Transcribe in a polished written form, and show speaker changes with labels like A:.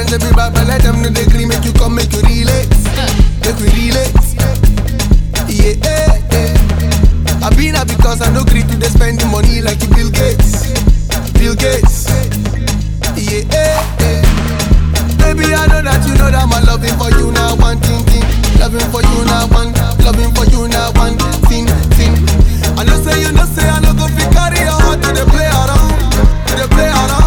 A: they be bad, but let them know they agree. Make you come, make you relate. Make we relate. Yeah, I been here because I no agree to they spend the money like you Bill Gates. Bill Gates. Yeah, baby, I know that you know that my loving for you now one thing. Loving for you now one. Loving for you now one thing. I know say you know say I no go fi carry your heart to the play around. To the play around.